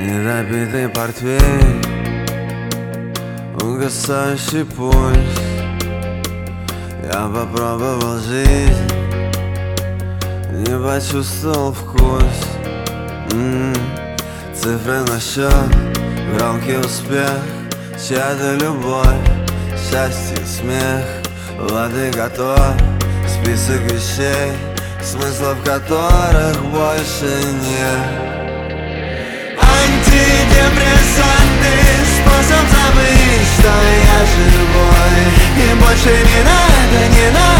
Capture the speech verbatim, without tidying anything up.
Недопитый портвейн, угасающий пульс. Я попробовал жизнь, не почувствовал вкус. М-м, цифры на счет, громкий успех, чья-то любовь, счастье, смех. Вот и готов список вещей, смыслов которых больше нет. Антидепрессантный способ забыть, что я живой. И больше не надо, не надо